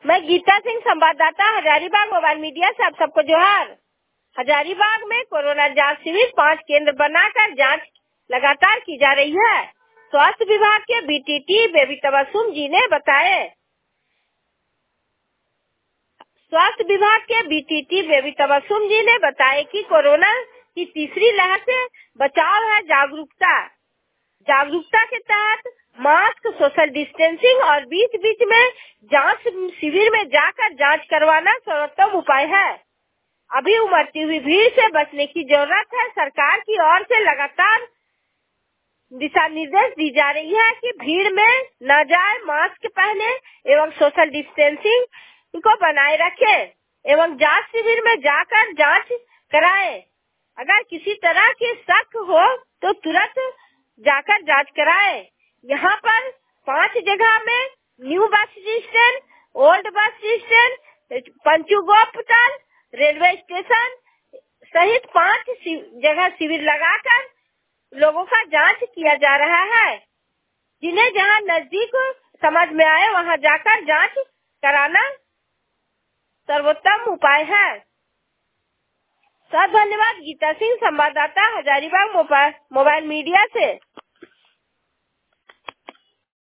मैं गीता सिंह, संवाददाता, Hazaribagh mobile media से आप सबको जोहार। हजारीबाग में कोरोना जांच शिविर 5 केंद्र बनाकर जांच लगातार की जा रही है। स्वास्थ्य विभाग के बीटीटी बेबी तबस्सुम जी ने बताए। स्वास्थ्य विभाग के बीटीटी बेबी तबस्सुम जी ने बताया कि कोरोना की तीसरी लहर से बचाव है जागरूकता के तहत मास्क, सोशल डिस्टेंसिंग और बीच बीच में जांच शिविर में जाकर जांच करवाना सर्वोत्तम उपाय है। अभी उमड़ती हुई भीड़ से बचने की जरूरत है। सरकार की ओर से लगातार दिशा निर्देश दी जा रही है कि भीड़ में न जाए, मास्क पहने एवं सोशल डिस्टेंसिंग को बनाए रखें एवं जांच शिविर में जाकर जांच कराएं। अगर किसी तरह की शक हो तो तुरंत जाकर जांच कराएं। यहाँ पर 5 जगह में new bus stand, old bus stand, पंचू गोपताल, रेलवे स्टेशन सहित 5 जगह शिविर लगाकर लोगों का जांच किया जा रहा है। जिन्हें जहां नजदीक समझ में आए वहां जाकर जांच कराना सर्वोत्तम उपाय है। सर धन्यवाद। गीता सिंह, संवाददाता, हजारीबाग मोबाइल मीडिया से।